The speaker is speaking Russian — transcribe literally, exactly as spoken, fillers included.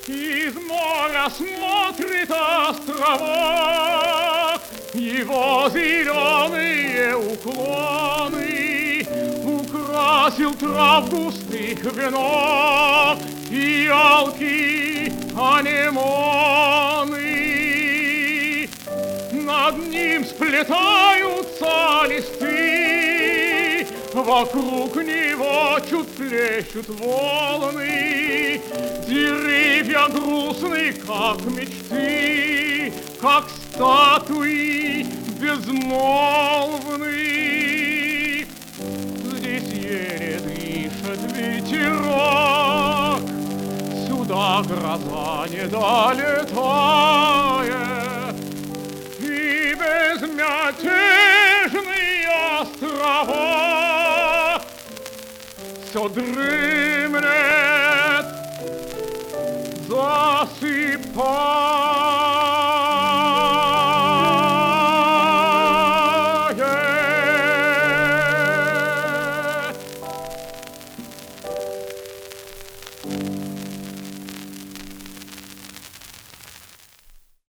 Из моря смотрит островок, его зеленые уклоны украсил трав густых венок и ялки анемоны. Над ним сплетаются листы, вокруг него чуть плещут волны. Деревья грустны, как мечты, как статуи безмолвны. Здесь еле дышит ветерок, сюда гроза не долетает, и безмятежный островок все дремлет, засыпает.